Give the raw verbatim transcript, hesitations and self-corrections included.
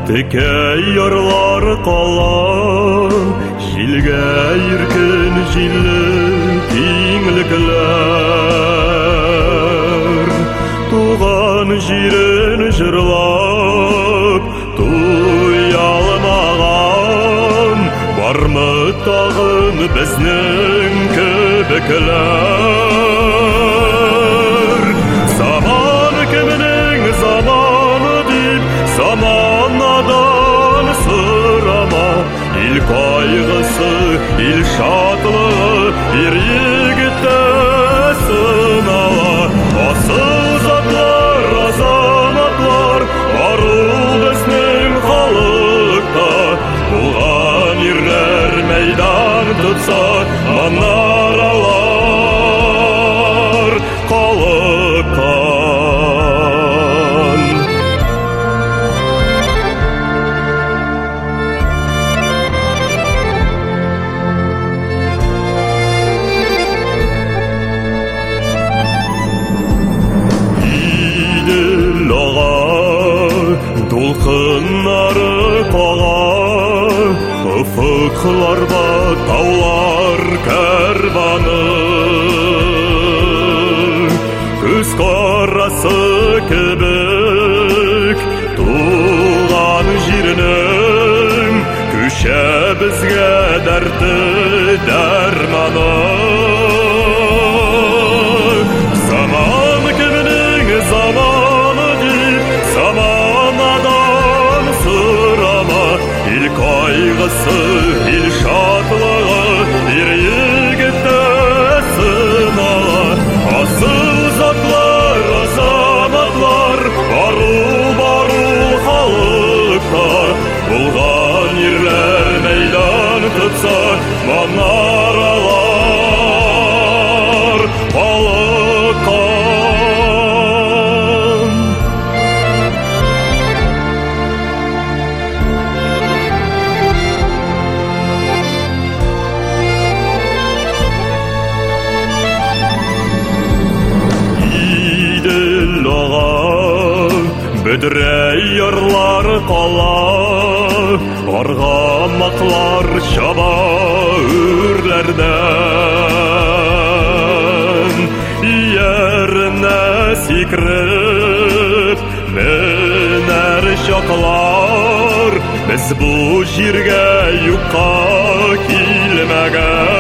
Текей ярлар кала, җилгә иркен җилле киңлекләр. Туган җирен җырлап, туялмаган, бармы тагын безнең кебекләр. Заман кемнең заманы дип, заманадан сырама. Ил кайгысы, ил шатлыгы, ир егете сынала. Асыл затлар, азаматлар, бару безнең халыкта. Булган ирләр мәйдан тотса, манаралар калыккан. Идел ага, дулкыннары кага, уфыкларда таулар кәрваны. Күз карасы кебек туган җирнең, күчә безгә дәрте дәрманы. Заман кемнең заманы дип, заманадан сырама. Ил кайгысы, ил шатлыгы, ир егете сынала. Асыл затлар, азаматлар, бару, бару халыкта. Булган ирләр мәйдан тотса, манаралар калыккан. Идел ага, бөдрәй ярлар кала, аргамаклар чаба үрләрдән. Ияренә сикреп менәр чаклар, без бу җиргә юкка килмәгән.